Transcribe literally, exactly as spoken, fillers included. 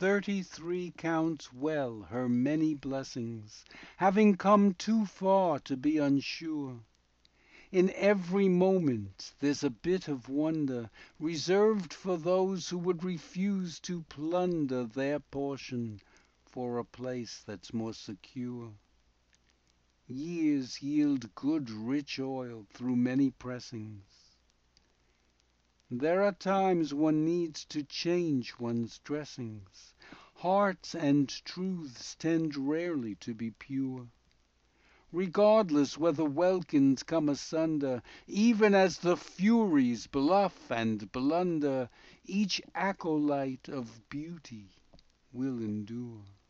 thirty three counts well her many blessings, having come too far to be unsure. In every moment there's a bit of wonder Reserved for those who would refuse to plunder Their portion for a place that's more secure. Years yield good rich oil through many pressings. There are times one needs to change one's dressings. Hearts and truths tend rarely to be pure. Regardless whether welkins come asunder, Even as the Furies bluff and blunder, Each acolyte of beauty will endure.